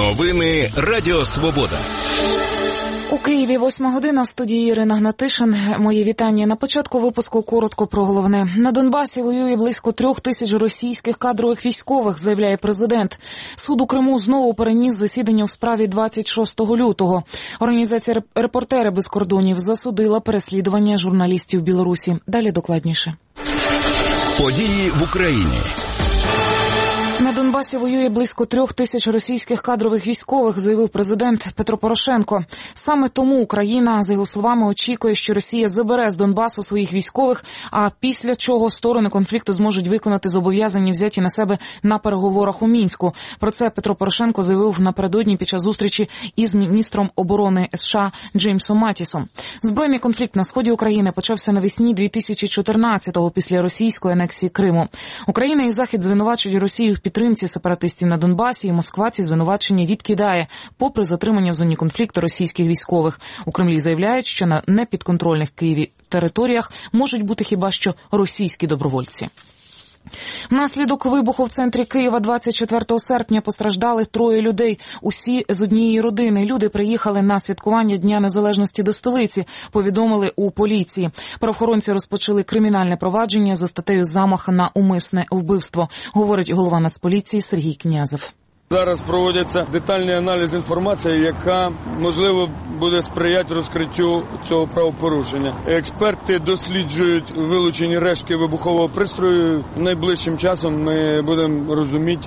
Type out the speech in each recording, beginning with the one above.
Новини Радіо Свобода. У Києві 8 година, в студії Ірина Гнатишин. Мої вітання. На початку випуску коротко про головне. На Донбасі воює близько 3000 російських кадрових військових, заявляє президент. Суд у Криму знову переніс засідання у справі 26 лютого. Організація «Репортери без кордонів» засудила переслідування журналістів в Білорусі. Далі докладніше. Події в Україні. На Донбасі воює близько 3000 російських кадрових військових, заявив президент Петро Порошенко. Саме тому Україна, за його словами, очікує, що Росія забере з Донбасу своїх військових, а після чого сторони конфлікту зможуть виконати зобов'язання, взяті на себе на переговорах у Мінську. Про це Петро Порошенко заявив напередодні під час зустрічі із міністром оборони США Джеймсом Матісом. Збройний конфлікт на сході України почався навесні 2014-го після російської анексії Криму. Україна і Захід звинувачують Росію в підтримці сепаратистів на Донбасі, і Москва ці звинувачення відкидає, попри затримання в зоні конфлікту російських військових. У Кремлі заявляють, що на непідконтрольних Києві територіях можуть бути хіба що російські добровольці. Внаслідок вибуху в центрі Києва 24 серпня постраждали 3 людей, усі з однієї родини. Люди приїхали на святкування Дня Незалежності до столиці, повідомили у поліції. Правоохоронці розпочали кримінальне провадження за статтею «Замах на умисне вбивство», говорить голова Нацполіції Сергій Князев. Зараз проводиться детальний аналіз інформації, яка, можливо, буде сприяти розкриттю цього правопорушення. Експерти досліджують вилучені рештки вибухового пристрою. Найближчим часом ми будемо розуміти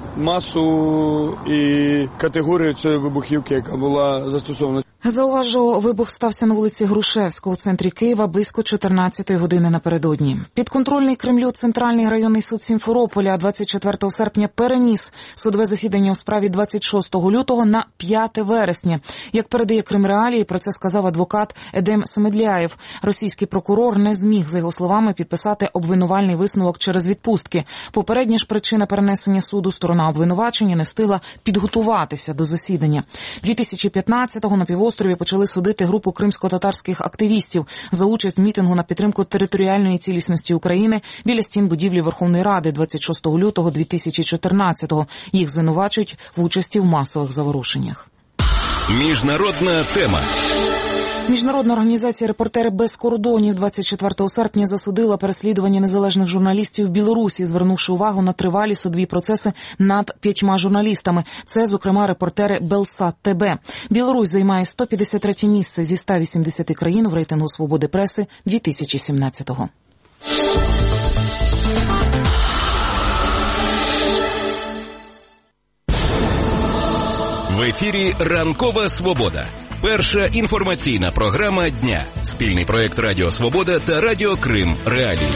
масу і категорію цієї вибухівки, яка була застосована. Зауважу, вибух стався на вулиці Грушевського у центрі Києва близько 14-ї години напередодні. Підконтрольний Кремлю Центральний районний суд Сімферополя 24 серпня переніс судове засідання у справі 26 лютого на 5 вересня. Як передає Кримреалії, про це сказав адвокат Едем Самедляєв. Російський прокурор не зміг, за його словами, підписати обвинувальний висновок через відпустки. Попередня ж причина перенесення суду — сторона обвинувачення не встигла підготуватися до засідання. 2015-го на півострові почали судити групу кримсько-татарських активістів за участь в мітингу на підтримку територіальної цілісності України біля стін будівлі Верховної Ради 26 лютого 2014-го. Їх звинувачують в участі в масових заворушеннях. Міжнародна тема. Міжнародна організація «Репортери без кордонів» 24 серпня засудила переслідування незалежних журналістів в Білорусі, звернувши увагу на тривалі судові процеси над 5 журналістами. Це, зокрема, репортери Белсат ТБ. Білорусь займає 153-е місце зі 180 країн в рейтингу свободи преси 2017-го. В ефірі «Ранкова свобода». Перша інформаційна програма дня. Спільний проєкт Радіо Свобода та Радіо Крим Реалії.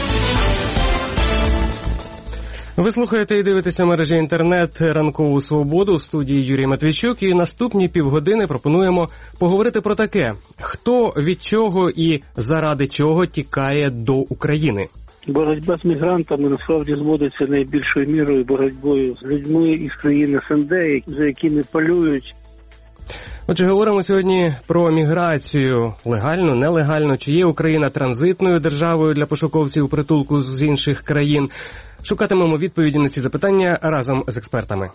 Ви слухаєте і дивитеся мережі інтернет «Ранкову свободу», в студії Юрій Матвійчук, і наступні півгодини пропонуємо поговорити про таке: хто, від чого і заради чого тікає до України. Боротьба з мігрантами насправді зводиться найбільшою мірою боротьбою з людьми із країн СНД, за якими полюють. Отже, говоримо сьогодні про міграцію. Легально, нелегально, чи є Україна транзитною державою для пошуковців притулку з інших країн. Шукатимемо відповіді на ці запитання разом з експертами.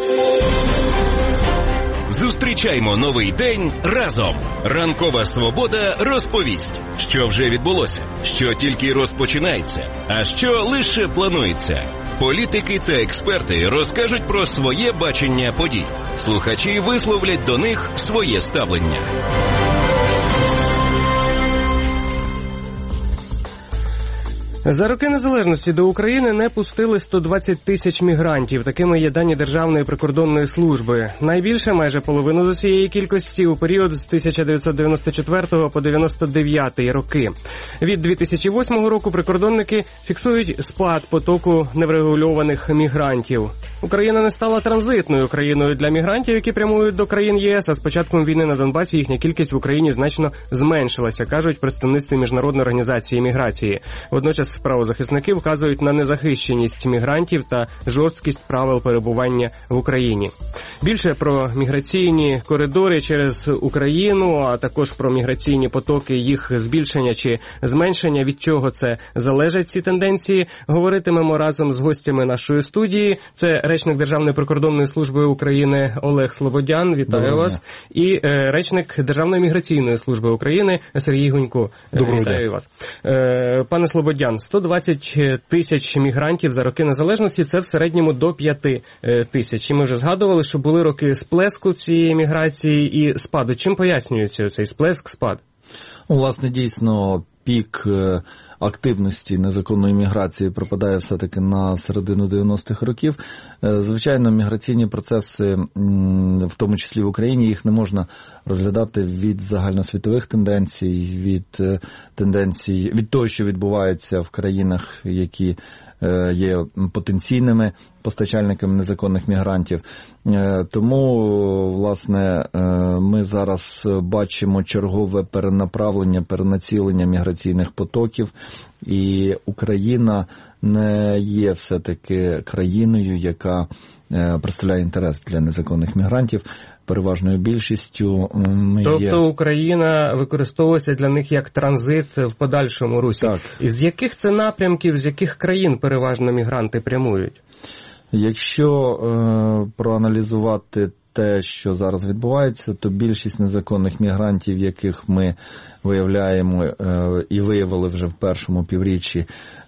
Зустрічаймо новий день разом. Ранкова свобода розповість, що вже відбулося, що тільки розпочинається, а що лише планується. Політики та експерти розкажуть про своє бачення подій. Слухачі висловлять до них своє ставлення. За роки незалежності до України не пустили 120 тисяч мігрантів. Такими є дані Державної прикордонної служби. Найбільше, майже половину з усієї кількості, у період з 1994 по 99 роки. Від 2008 року прикордонники фіксують спад потоку неврегульованих мігрантів. Україна не стала транзитною країною для мігрантів, які прямують до країн ЄС, а з початком війни на Донбасі їхня кількість в Україні значно зменшилася, кажуть представництві Міжнародної організації міграції. Водночас Водночас правозахисники вказують на незахищеність мігрантів та жорсткість правил перебування в Україні. Більше про міграційні коридори через Україну, а також про міграційні потоки, їх збільшення чи зменшення, від чого це залежать ці тенденції, говоритимемо разом з гостями нашої студії. Це речник Державної прикордонної служби України Олег Слободян. Вітаю вас. І речник Державної міграційної служби України Сергій Гунько. Вітаю вас. Пане Слободян, 120 тисяч мігрантів за роки незалежності – це в середньому до 5 тисяч. І ми вже згадували, що були роки сплеску цієї міграції і спаду. Чим пояснюється цей сплеск-спад? Власне, дійсно, пік активності незаконної міграції припадає все-таки на середину 90-х років. Звичайно, міграційні процеси, в тому числі в Україні, їх не можна розглядати від загальносвітових тенденцій, від того, що відбувається в країнах, які є потенційними постачальниками незаконних мігрантів. Тому, власне, ми зараз бачимо чергове перенаправлення, перенацілення міграційних потоків, і Україна не є все-таки країною, яка представляє інтерес для незаконних мігрантів. Переважною більшістю ми Тобто Україна використовується для них як транзит в подальшому русі. Так. З яких це напрямків, з яких країн переважно мігранти прямують? Якщо проаналізувати те, що зараз відбувається, то більшість незаконних мігрантів, яких ми виявляємо і виявили вже в першому півріччі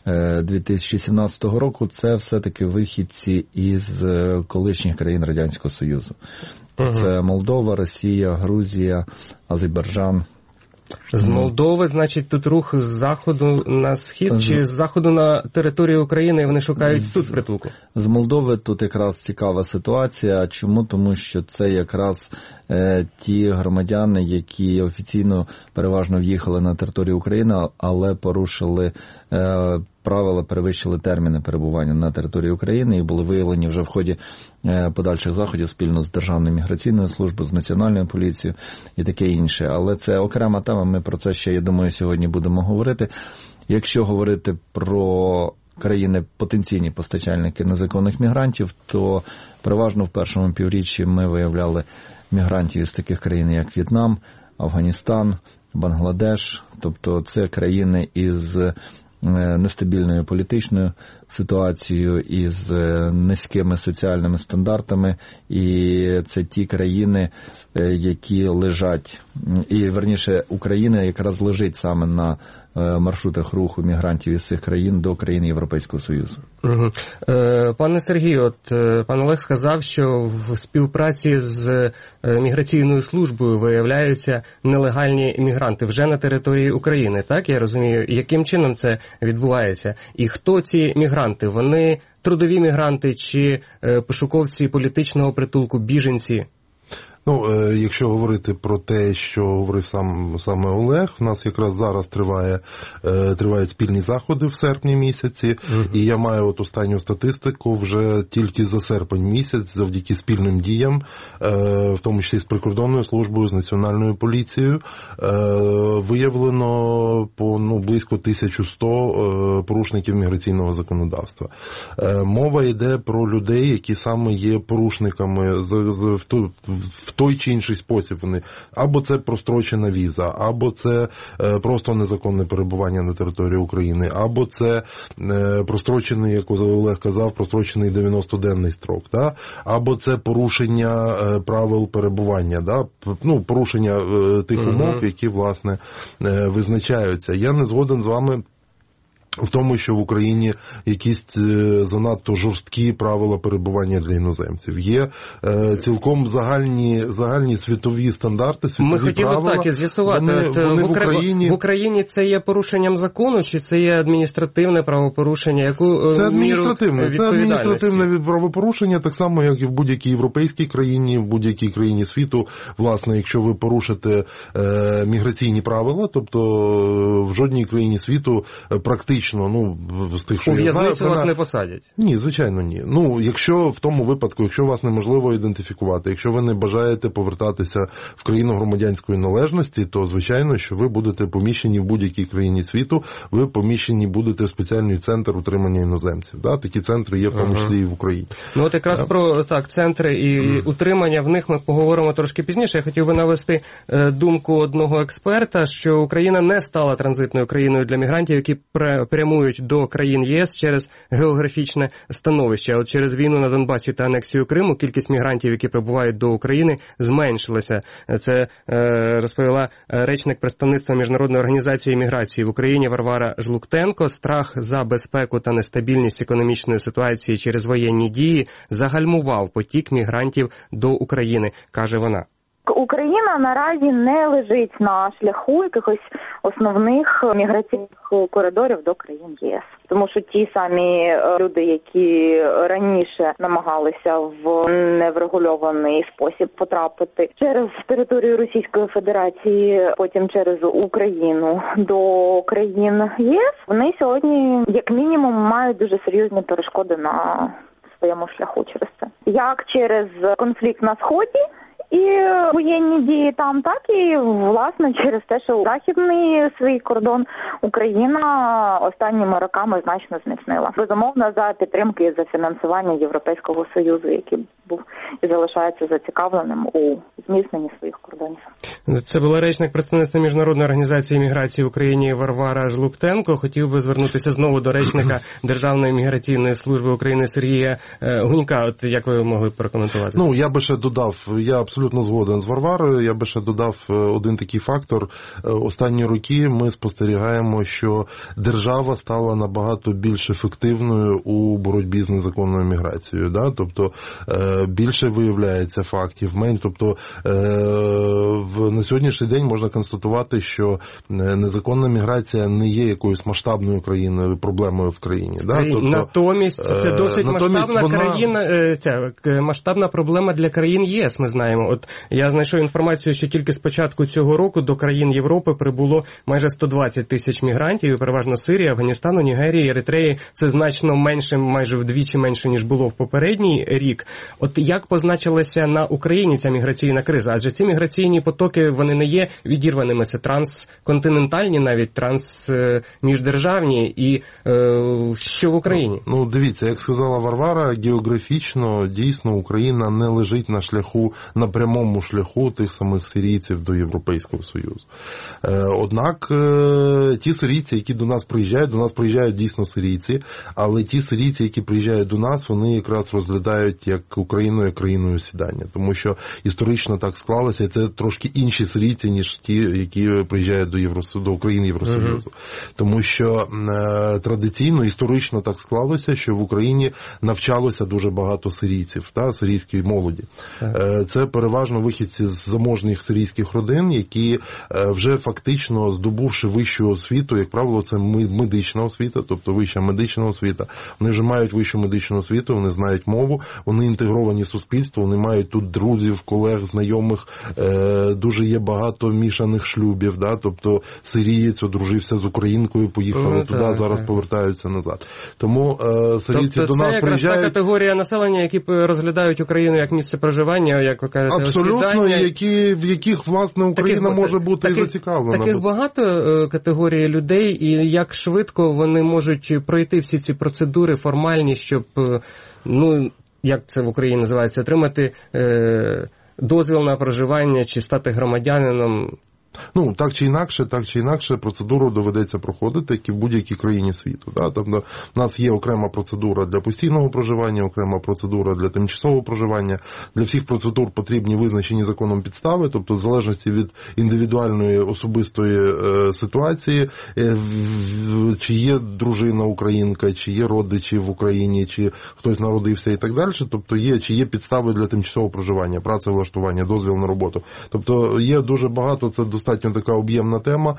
2017 року, це все-таки вихідці із колишніх країн Радянського Союзу. Це Молдова, Росія, Грузія, Азербайджан. З Молдови, значить, тут рух з заходу на схід, чи з заходу на територію України, і вони шукають тут притулку? З Молдови тут якраз цікава ситуація. Чому? Тому що це якраз ті громадяни, які офіційно переважно в'їхали на територію України, але порушили правила, перевищили терміни перебування на території України і були виявлені вже в ході подальших заходів спільно з Державною міграційною службою, з Національною поліцією і таке інше. Але це окрема тема, ми про це ще, я думаю, сьогодні будемо говорити. Якщо говорити про країни потенційні постачальники незаконних мігрантів, то переважно в першому півріччі ми виявляли мігрантів із таких країн, як В'єтнам, Афганістан, Бангладеш, тобто це країни із нестабільною політичною ситуацією, із низькими соціальними стандартами, і це ті країни, які лежать, і верніше Україна якраз лежить саме на маршрутах руху мігрантів із цих країн до країн Європейського Союзу. Пане Сергію, пан Олег сказав, що в співпраці з міграційною службою виявляються нелегальні мігранти вже на території України, так? Я розумію, яким чином це відбувається? І хто ці мігранти? Вони трудові мігранти чи пошуковці політичного притулку, біженці? Якщо говорити про те, що говорив саме Олег, у нас якраз зараз тривають спільні заходи в серпні місяці, і я маю от останню статистику вже тільки за серпень місяць, завдяки спільним діям, в тому числі з прикордонною службою, з Національною поліцією, виявлено близько 1100 порушників міграційного законодавства. Мова йде про людей, які саме є порушниками в той чи інший спосіб. Вони або це прострочена віза, або це просто незаконне перебування на території України, або це прострочений, як Олег казав, прострочений 90-денний строк, да? Або це порушення правил перебування, да? Порушення тих умов, які, власне, визначаються. Я не згоден з вами в тому, що в Україні якісь занадто жорсткі правила перебування для іноземців. Є цілком загальні світові стандарти, світові правила. Ми хотіли так і з'ясувати. В Україні це є порушенням закону, чи це є адміністративне правопорушення? Яку це адміністративне правопорушення, так само, як і в будь-якій європейській країні, в будь-якій країні світу. Власне, якщо ви порушите міграційні правила, тобто в жодній країні світу практично історично, з тих, що у я знаю... в'язницю вас не посадять? Ні, звичайно, ні. Якщо в тому випадку, якщо вас неможливо ідентифікувати, якщо ви не бажаєте повертатися в країну громадянської належності, то, звичайно, що ви будете поміщені в будь-якій країні світу, ви поміщені будете в спеціальний центр утримання іноземців. Да? Такі центри є в тому числі і в Україні. От якраз про центри і утримання, в них ми поговоримо трошки пізніше. Я хотів би навести думку одного експерта, що Україна не стала транзитною країною для мігрантів, які прямують до країн ЄС через географічне становище. От через війну на Донбасі та анексію Криму кількість мігрантів, які прибувають до України, зменшилася. Це розповіла речник представництва Міжнародної організації міграції в Україні Варвара Жлуктенко. Страх за безпеку та нестабільність економічної ситуації через воєнні дії загальмував потік мігрантів до України, каже вона. Україна наразі не лежить на шляху якихось основних міграційних коридорів до країн ЄС. Тому що ті самі люди, які раніше намагалися в неврегульований спосіб потрапити через територію Російської Федерації, потім через Україну до країн ЄС, вони сьогодні, як мінімум, мають дуже серйозні перешкоди на своєму шляху через це. Як через конфлікт на Сході, і воєнні дії там, так і, власне, через те, що західний свій кордон Україна останніми роками значно зміцнила. Безумовно, за підтримки і за фінансування Європейського Союзу, який був і залишається зацікавленим у зміцненні своїх кордонів. Це була речник представництва Міжнародної організації міграції в Україні Варвара Жлуктенко. Хотів би звернутися знову до речника Державної міграційної служби України Сергія Гунька. От як ви могли б прокоментувати? Я би ще додав, я абсолютно згоден з Варварою, я би ще додав один такий фактор. Останні роки ми спостерігаємо, що держава стала набагато більш ефективною у боротьбі з незаконною міграцією. Да? Тобто більше виявляється фактів, тобто на сьогоднішній день можна констатувати, що незаконна міграція не є якоюсь масштабною проблемою в країні. Да? Тобто, натомість це досить масштабна проблема для країн ЄС, ми знаємо. От я знайшов інформацію, що тільки з початку цього року до країн Європи прибуло майже 120 тисяч мігрантів, і переважно Сирії, Афганістану, Нігерії, Еритреї. Це значно менше, майже вдвічі менше, ніж було в попередній рік. От як позначилася на Україні ця міграційна криза? Адже ці міграційні потоки, вони не є відірваними. Це трансконтинентальні, навіть трансміждержавні. І що в Україні? Дивіться, як сказала Варвара, географічно, дійсно, Україна не лежить на прямому шляху тих самих сирійців до Європейського Союзу. Однак ті сирійці, які до нас приїжджають дійсно сирійці, але ті сирійці, які приїжджають до нас, вони якраз розглядають як Україну, як країною осідання. Тому що історично так склалося, і це трошки інші сирійці, ніж ті, які приїжджають до України Євросоюзу. Тому що традиційно, історично так склалося, що в Україні навчалося дуже багато сирійців, сирійської молоді. Це переважно вихідці з заможних сирійських родин, які вже фактично здобувши вищу освіту, як правило, це медична освіта, тобто вища медична освіта. Вони вже мають вищу медичну освіту, вони знають мову, вони інтегровані в суспільство, вони мають тут друзів, колег, знайомих, дуже є багато мішаних шлюбів, тобто сирієць одружився з українкою, поїхали туди, зараз повертаються назад. Тому сирійці до нас приїжджають. Це якраз та категорія населення, які розглядають Україну як місце проживання, як ви кажете, абсолютно, в яких, власне, Україна може бути і зацікавлена. Таких багато категорій людей, і як швидко вони можуть пройти всі ці процедури формальні, щоб, як це в Україні називається, отримати дозвіл на проживання чи стати громадянином? Так чи інакше, процедуру доведеться проходити, як і в будь-якій країні світу. Тобто, в нас є окрема процедура для постійного проживання, окрема процедура для тимчасового проживання. Для всіх процедур потрібні визначені законом підстави, тобто в залежності від індивідуальної особистої ситуації, чи є дружина українка, чи є родичі в Україні, чи хтось народився і так далі, тобто чи є підстави для тимчасового проживання, працевлаштування, дозвіл на роботу. Тобто є дуже багато, це достатньо така об'ємна тема.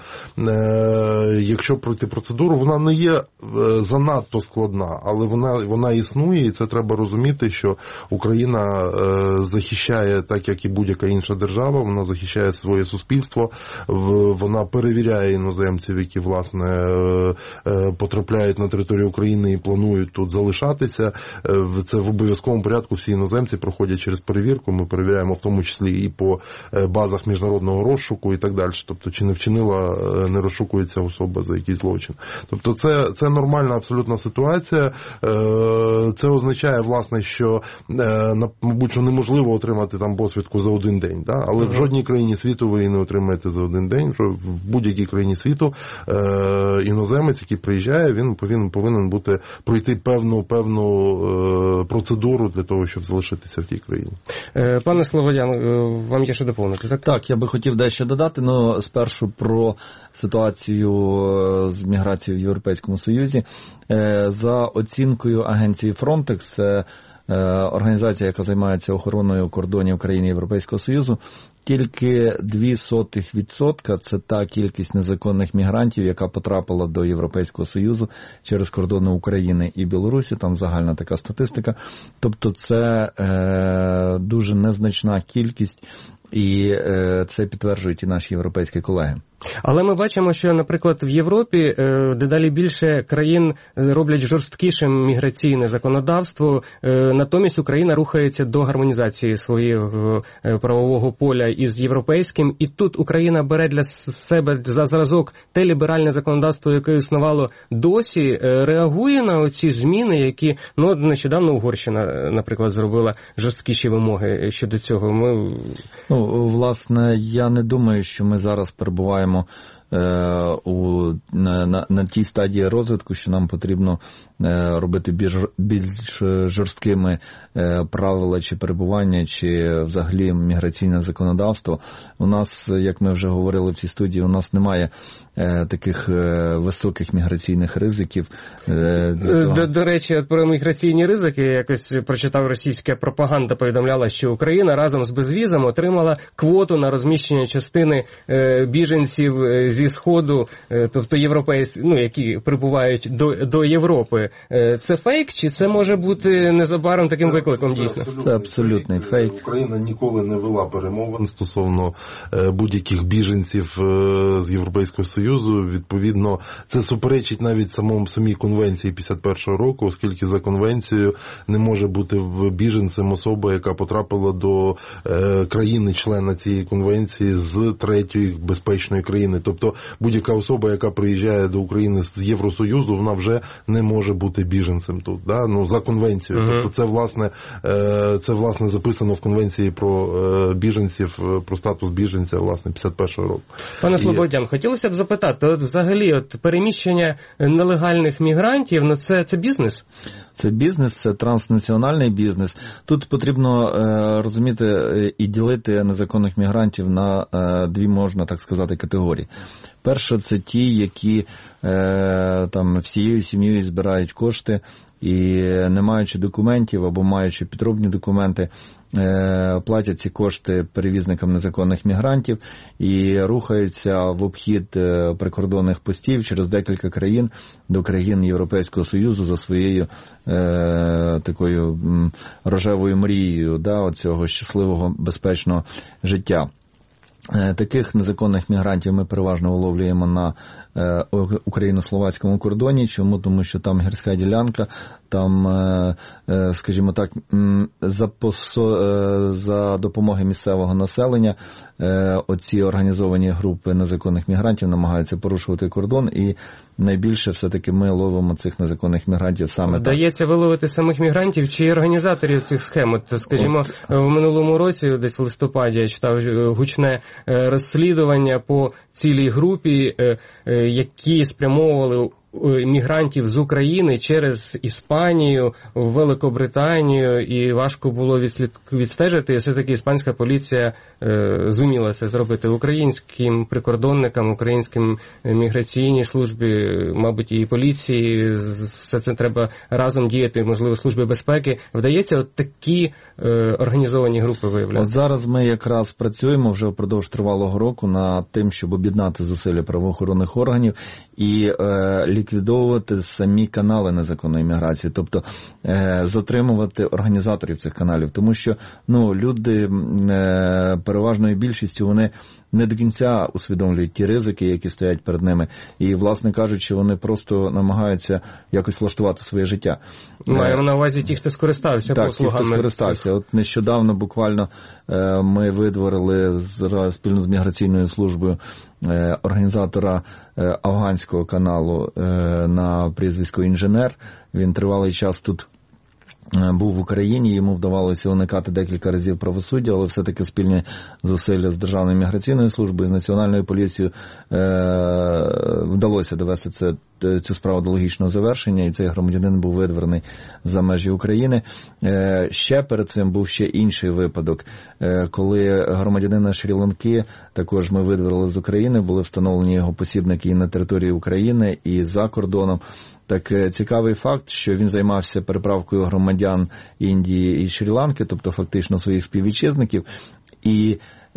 Якщо пройти процедуру, вона не є занадто складна, але вона існує, і це треба розуміти, що Україна захищає, так як і будь-яка інша держава, вона захищає своє суспільство, вона перевіряє іноземців, які, власне, потрапляють на територію України і планують тут залишатися. Це в обов'язковому порядку всі іноземці проходять через перевірку, ми перевіряємо в тому числі і по базах міжнародного розшуку і так далі. Тобто, чи не вчинила, не розшукується особа за якийсь злочин. Тобто, це нормальна абсолютна ситуація. Це означає, власне, що, мабуть, що неможливо отримати там посвідку за один день, да? Але в жодній країні світу ви її не отримаєте за один день. В будь-якій країні світу іноземець, який приїжджає, він повинен пройти певну процедуру для того, щоб залишитися в тій країні. Пане Слободян, вам є що доповнити, так? Так, я би хотів дещо додати, спершу про ситуацію з міграцією в Європейському Союзі. За оцінкою агенції Frontex, організація, яка займається охороною кордонів країн Європейського Союзу, тільки 0,02% – це та кількість незаконних мігрантів, яка потрапила до Європейського Союзу через кордони України і Білорусі, там загальна така статистика. Тобто це дуже незначна кількість, і це підтверджують і наші європейські колеги. Але ми бачимо, що, наприклад, в Європі дедалі більше країн роблять жорсткішим міграційне законодавство, натомість Україна рухається до гармонізації свого правового поля із європейським, і тут Україна бере для себе за зразок те ліберальне законодавство, яке існувало досі, реагує на оці зміни, які, нещодавно Угорщина, наприклад, зробила жорсткіші вимоги щодо цього. Власне, я не думаю, що ми зараз перебуваємо на тій стадії розвитку, що нам потрібно робити більш жорсткими правила чи перебування, чи взагалі міграційне законодавство. У нас, як ми вже говорили в цій студії, у нас немає таких високих міграційних ризиків. До речі, про міграційні ризики, я якось прочитав, російська пропаганда повідомляла, що Україна разом з безвізом отримала квоту на розміщення частини біженців зі Сходу, тобто європейських, які прибувають до Європи. Це фейк, чи це може бути незабаром таким викликом дійсно? Це абсолютний фейк. Україна ніколи не вела перемовин стосовно будь-яких біженців з Європейського Союзу. Відповідно, це суперечить навіть самій конвенції 51-го року, оскільки за конвенцією не може бути біженцем особа, яка потрапила до країни-члена цієї конвенції з третьої безпечної країни. Тобто будь-яка особа, яка приїжджає до України з Євросоюзу, вона вже не може бути біженцем тут, да? За конвенцією. Тобто це, власне, записано в конвенції про біженців, про статус біженця, власне, 51-го року. Пане Слободян, хотілося б запитати, взагалі, переміщення нелегальних мігрантів, це бізнес? Це бізнес, це транснаціональний бізнес. Тут потрібно розуміти і ділити незаконних мігрантів на дві, можна так сказати, категорії. Перше, це ті, які там всією сім'єю збирають кошти і, не маючи документів або маючи підробні документи, платять ці кошти перевізникам незаконних мігрантів і рухаються в обхід прикордонних постів через декілька країн до країн Європейського Союзу за своєю такою рожевою мрією, оцього щасливого, безпечного життя. Таких незаконних мігрантів ми переважно виловлюємо на україно-словацькому кордоні. Чому? Тому що там гірська ділянка, там, скажімо так, за допомоги місцевого населення оці організовані групи незаконних мігрантів намагаються порушувати кордон, і найбільше все-таки ми ловимо цих незаконних мігрантів саме так. Вдається виловити самих мігрантів чи організаторів цих схем? Скажімо, в минулому році, десь в листопаді, я читав гучне розслідування по цілій групі, які спрямовували мігрантів з України через Іспанію в Великобританію, і важко було відстежити, і все-таки іспанська поліція зуміла це зробити. Українським прикордонникам, українським міграційній службі, мабуть, і поліції, все це треба разом діяти, можливо, служби безпеки. Вдається от такі організовані групи виявляти? От зараз ми якраз працюємо вже впродовж тривалого року над тим, щоб об'єднати зусилля правоохоронних органів і ліквідовувати самі канали незаконної міграції, тобто затримувати організаторів цих каналів, тому що люди переважною більшістю вони не до кінця усвідомлюють ті ризики, які стоять перед ними, і, власне кажучи, вони просто намагаються якось влаштувати своє життя. Маємо на увазі ті, хто скористався послугами. Так, ті, хто скористався. От нещодавно буквально ми видворили спільно з міграційною службою організатора афганського каналу на прізвисько «Інженер». Він тривалий час тут був в Україні, йому вдавалося уникати декілька разів правосуддя, але все-таки спільні зусилля з Державною міграційною службою, з Національною поліцією вдалося довести цю справу до логічного завершення, і цей громадянин був видворений за межі України. Ще перед цим був ще інший випадок, коли громадянина Шрі-Ланки також ми видворили з України, були встановлені його посібники і на території України, і за кордоном. Так цікавий факт, що він займався переправкою громадян Індії і Шрі-Ланки, тобто фактично своїх співвітчизників, і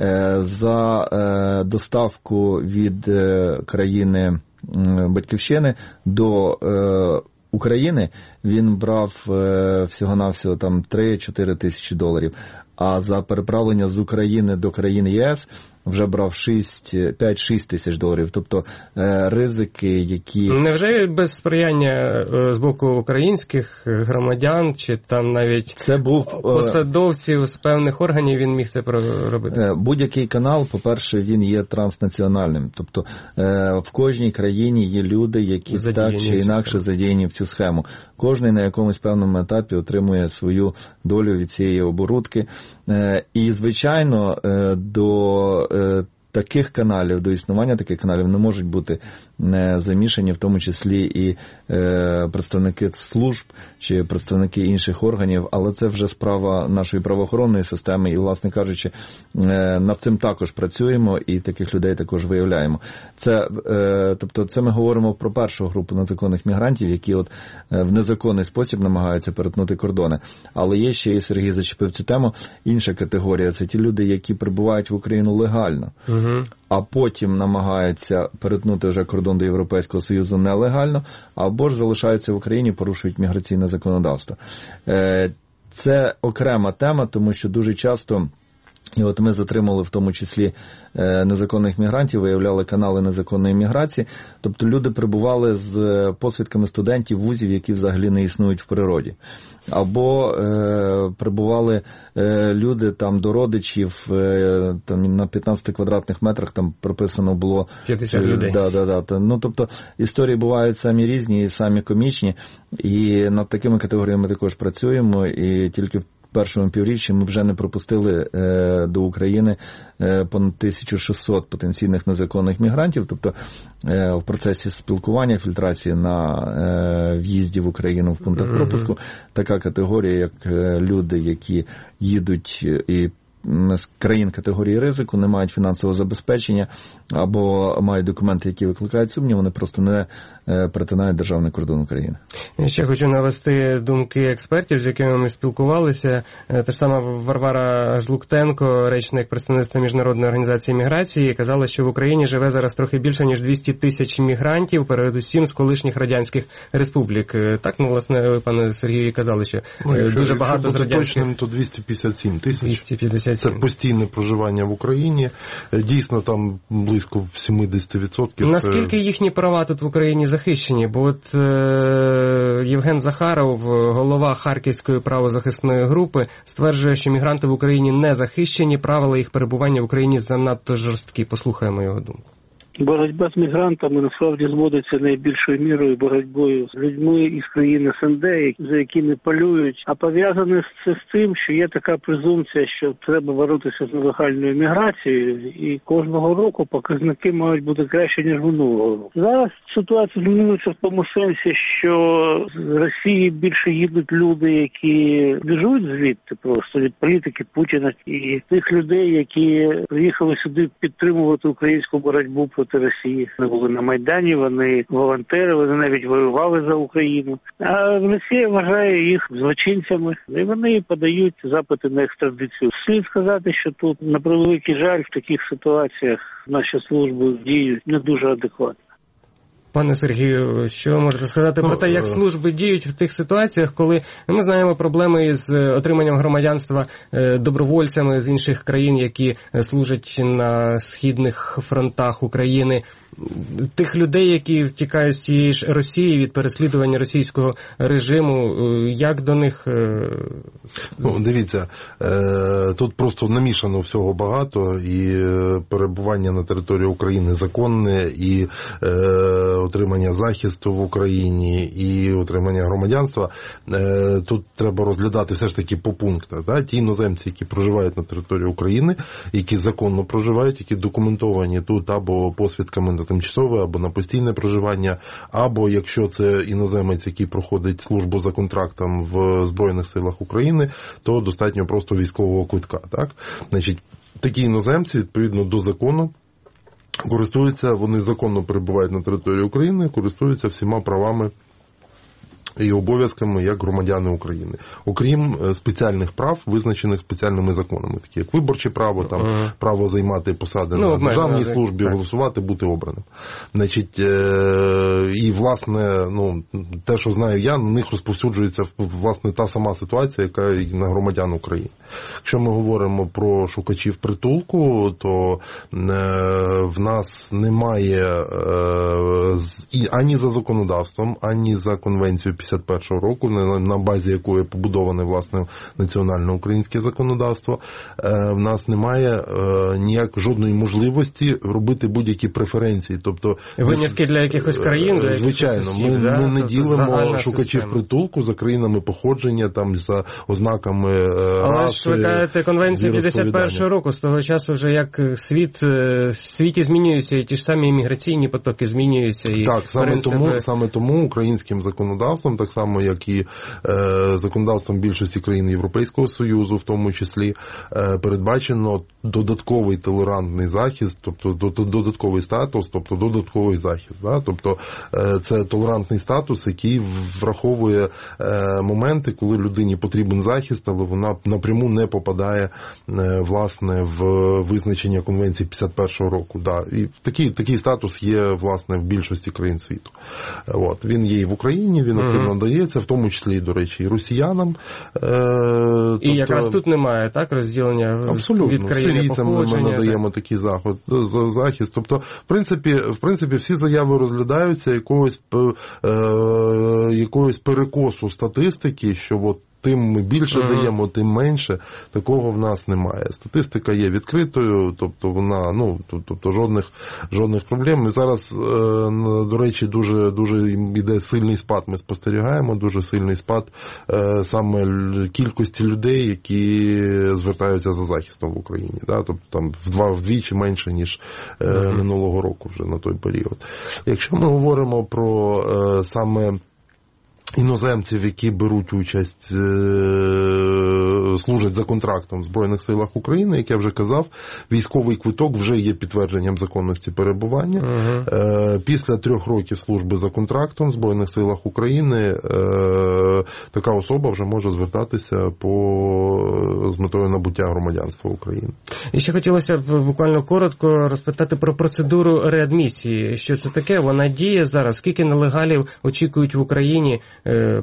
за доставку від країни батьківщини до України він брав всього-навсього там 3-4 тисячі доларів, а за переправлення з України до країн ЄС вже брав 5-6 тисяч доларів. Тобто ризики, які... Невже без сприяння з боку українських громадян, чи там навіть це був посадовців з певних органів він міг це робити? Будь-який канал, по-перше, він є транснаціональним. Тобто в кожній країні є люди, які так чи інакше задіяні в цю схему. Кожний на якомусь певному етапі отримує свою долю від цієї оборудки. І, звичайно, до таких каналів, до існування таких каналів не можуть бути замішані, в тому числі і представники служб чи представники інших органів, але це вже справа нашої правоохоронної системи, і, власне кажучи, над цим також працюємо і таких людей також виявляємо. Тобто це ми говоримо про першу групу незаконних мігрантів, які от в незаконний спосіб намагаються перетнути кордони. Але є ще, і Сергій зачепив цю тему, інша категорія – це ті люди, які прибувають в Україну легально, а потім намагаються перетнути вже кордон до Європейського Союзу нелегально, або ж залишаються в Україні, порушують міграційне законодавство. Це окрема тема, тому що дуже часто, і от ми затримали в тому числі незаконних мігрантів, виявляли канали незаконної міграції, тобто люди прибували з посвідками студентів вузів, які взагалі не існують в природі. Або прибували люди там до родичів, там на 15 квадратних метрах там прописано було 50 людей. Тобто історії бувають самі різні і самі комічні, і над такими категоріями також працюємо, і тільки в першому півріччі ми вже не пропустили до України понад 1600 потенційних незаконних мігрантів, тобто в процесі спілкування, фільтрації на в'їзді в Україну в пунктах пропуску, така категорія, як люди, які їдуть і з країн категорії ризику, не мають фінансового забезпечення або мають документи, які викликають сумнів, вони просто не перетинають державний кордон України. Я ще хочу навести думки експертів, з якими ми спілкувалися. Та ж сама Варвара Жлуктенко, речник представництва Міжнародної організації міграції, казала, що в Україні живе зараз трохи більше, ніж 200 тисяч мігрантів, передусім з колишніх радянських республік. Так, власне, ви, пане Сергію, казали, що дуже багато з радянських... Точним, то 257 тисяч. 257. Це постійне проживання в Україні. Дійсно, там близько 70%. Наскільки їхні права тут в Україні захищені? Бо от Євген Захаров, голова Харківської правозахисної групи, стверджує, що мігранти в Україні не захищені, правила їх перебування в Україні занадто жорсткі. Послухаємо його думку. Боротьба з мігрантами насправді зводиться найбільшою мірою боротьбою з людьми із країн СНД, за якими полюють. А пов'язане це з тим, що є така презумпція, що треба боротися з нелегальною міграцією, і кожного року показники мають бути краще, ніж минулого року. Зараз ситуація змінюється в тому сенсі, що з Росії більше їдуть люди, які біжуть звідти просто від політики Путіна, і тих людей, які приїхали сюди підтримувати українську боротьбу проти Росії. Вони були на Майдані, вони волонтери, вони навіть воювали за Україну. А Росія вважає їх злочинцями, і вони подають запити на екстрадицію. Слід сказати, що тут, на превеликий жаль, в таких ситуаціях наші служби діють не дуже адекватно. Пане Сергію, що ви можете сказати про те, як служби діють в тих ситуаціях, коли ми знаємо проблеми з отриманням громадянства добровольцями з інших країн, які служать на східних фронтах України, тих людей, які втікають з цієї ж Росії від переслідування російського режиму, як до них... Дивіться, тут просто намішано всього багато, і перебування на території України законне, і отримання захисту в Україні, і отримання громадянства. Тут треба розглядати все ж таки по пунктах. Да? Ті іноземці, які проживають на території України, які законно проживають, які документовані тут або посвідками на тимчасове, або на постійне проживання, або якщо це іноземець, який проходить службу за контрактом в Збройних силах України, то достатньо просто військового квитка. Так? Значить, такі іноземці, відповідно до закону, користуються, вони законно перебувають на території України, користуються всіма правами і обов'язками як громадяни України. Окрім спеціальних прав, визначених спеціальними законами, такі як виборче право, там, право займати посади на державній службі, голосувати, бути обраним. Значить, і, власне, те, що знаю я, на них розповсюджується, власне, та сама ситуація, яка і на громадян України. Якщо ми говоримо про шукачів притулку, то в нас немає ані за законодавством, ані за конвенцією 51-го року, на базі якої побудоване, власне, національне українське законодавство, в нас немає жодної можливості робити будь-які преференції. Тобто, винятки для якихось країн? Для звичайно, ми не ділимо шукачів притулку за країнами походження, там, за ознаками раси. Але ж ви кажете, конвенція 51-го року, з того часу вже як в світі змінюються, і ті ж самі імміграційні потоки змінюються. І так, саме тому українським законодавством, так само, як і законодавством більшості країн Європейського Союзу, в тому числі, передбачено додатковий толерантний захист, тобто додатковий статус, тобто додатковий захист. Да? Тобто це толерантний статус, який враховує моменти, коли людині потрібен захист, але вона напряму не попадає, власне, в визначення Конвенції 51-го року. Да. І такий статус є, власне, в більшості країн світу. От. Він є і в Україні, він активно дається, в тому числі, до речі, і росіянам. І якраз тут немає, так, розділення від країни походження? Ми надаємо такий захист. Тобто, в принципі, всі заяви розглядаються якогось перекосу статистики, що от тим ми більше даємо, тим менше. Такого в нас немає. Статистика є відкритою, тобто вона, жодних проблем. І зараз, до речі, дуже йде сильний спад. Ми спостерігаємо дуже сильний спад саме кількості людей, які звертаються за захистом в Україні. Да? Тобто там вдвічі менше, ніж минулого року вже на той період. Якщо ми говоримо про саме іноземців, які беруть участь, служать за контрактом в Збройних силах України, як я вже казав, військовий квиток вже є підтвердженням законності перебування. Після 3 років служби за контрактом в Збройних силах України така особа вже може звертатися з метою набуття громадянства України. І ще хотілося б буквально коротко розпитати про процедуру реадмісії. Що це таке? Вона діє зараз? Скільки нелегалів очікують в Україні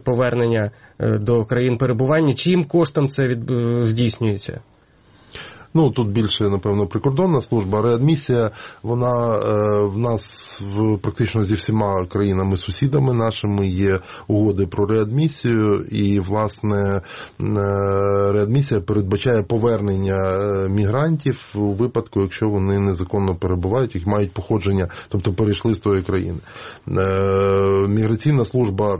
повернення до країн перебування? Чиїм коштом це здійснюється? Ну, тут більше, напевно, прикордонна служба. Реадмісія, вона в нас практично зі всіма країнами-сусідами нашими є угоди про реадмісію, і, власне, реадмісія передбачає повернення мігрантів у випадку, якщо вони незаконно перебувають, їх мають походження, тобто перейшли з тої країни. Міграційна служба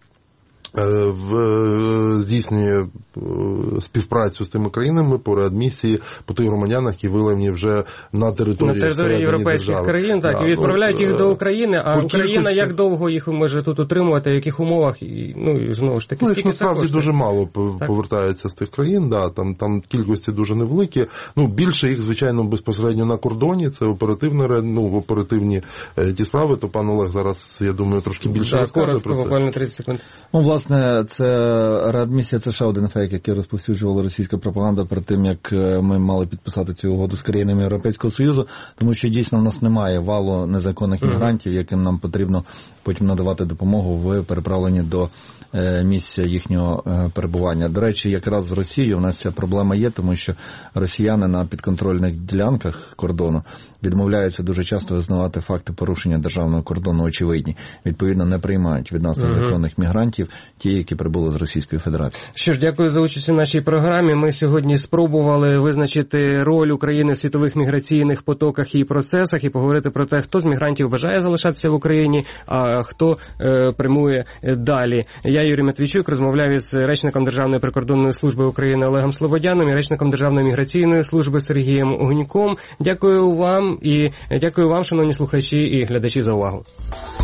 здійснює співпрацю з тими країнами по реадмісії, по тих громадянах, які виявлені вже на території європейських країн, так, і відправляють їх до України, а Україна як довго їх може тут утримувати, в яких умовах, і знову ж таки, скільки це коштує? Дуже мало повертається з тих країн, там кількості дуже невеликі. Більше їх, звичайно, безпосередньо на кордоні, це оперативні ті справи, то пан Олег зараз, я думаю, трошки більше розкаже про це. Коротко, буквально 30 секунд. Власне, це реадмісія, це ще один фейк, який розповсюджувала російська пропаганда перед тим, як ми мали підписати цю угоду з країнами Європейського Союзу, тому що дійсно в нас немає валу незаконних мігрантів, яким нам потрібно потім надавати допомогу в переправленні до місця їхнього перебування. До речі, якраз з Росією в нас ця проблема є, тому що росіяни на підконтрольних ділянках кордону відмовляються дуже часто визнавати факти порушення державного кордону очевидні. Відповідно, не приймають від нас незаконних мігрантів, ті, які прибули з Російської Федерації. Що ж, дякую за участь у нашій програмі. Ми сьогодні спробували визначити роль України в світових міграційних потоках і процесах і поговорити про те, хто з мігрантів бажає залишатися в Україні, а хто прямує далі. Я, Юрій Матвійчук, розмовляв із речником Державної прикордонної служби України Олегом Слободяном і речником Державної міграційної служби Сергієм Гуньком. Дякую вам і дякую вам, шановні слухачі і глядачі, за увагу.